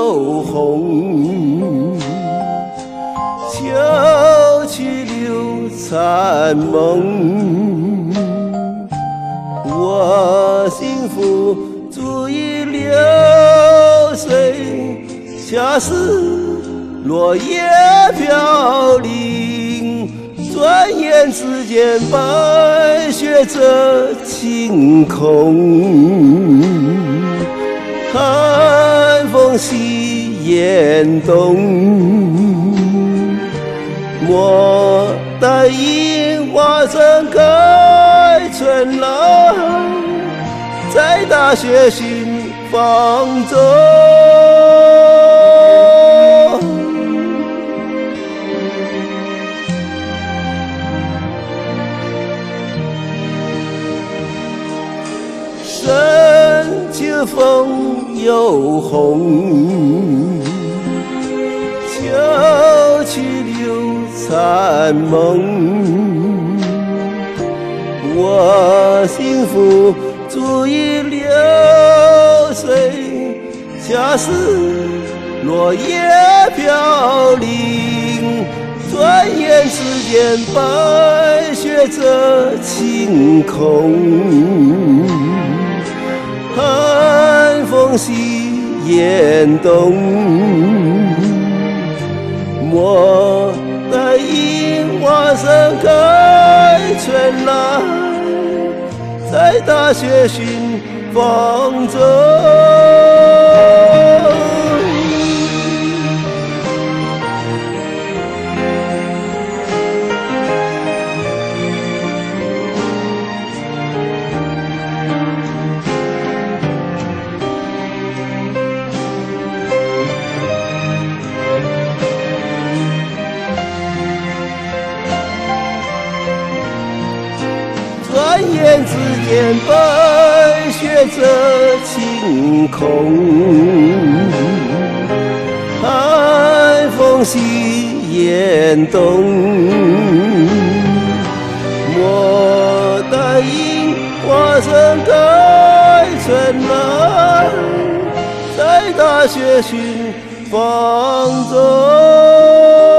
又红，秋去留残梦。我幸福足以流水，恰似落叶飘零。转眼之间，白雪遮晴空，寒风袭严冬。莫待樱花盛开春来，在大雪寻芳踪。深秋风又红，秋去留残梦。我幸福足以流水，恰似落叶飘零。转眼之间，白雪遮晴空，寒风袭严冬。莫待樱花盛开春来，在大雪寻芳踪。转眼之间，白雪遮晴空，寒风袭严冬。莫待樱花盛开春来，在大雪寻芳踪。